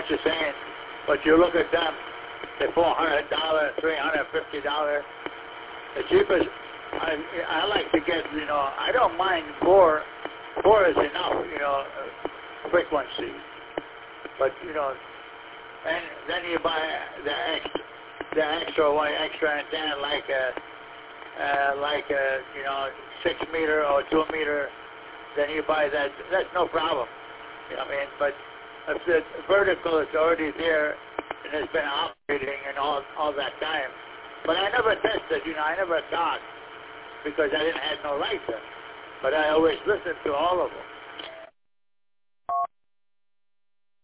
what you're saying, but you look at them, the $400, $350. The cheapest, I like to get, I don't mind four. Four is enough, frequency. But, and then you buy the extra antenna like a 6 meter or 2 meter. Then you buy that. That's no problem. You know what I mean? But if the vertical is already there and it's been operating and all that time. But I never tested, I never thought because I didn't have no license. But I always listened to all of them.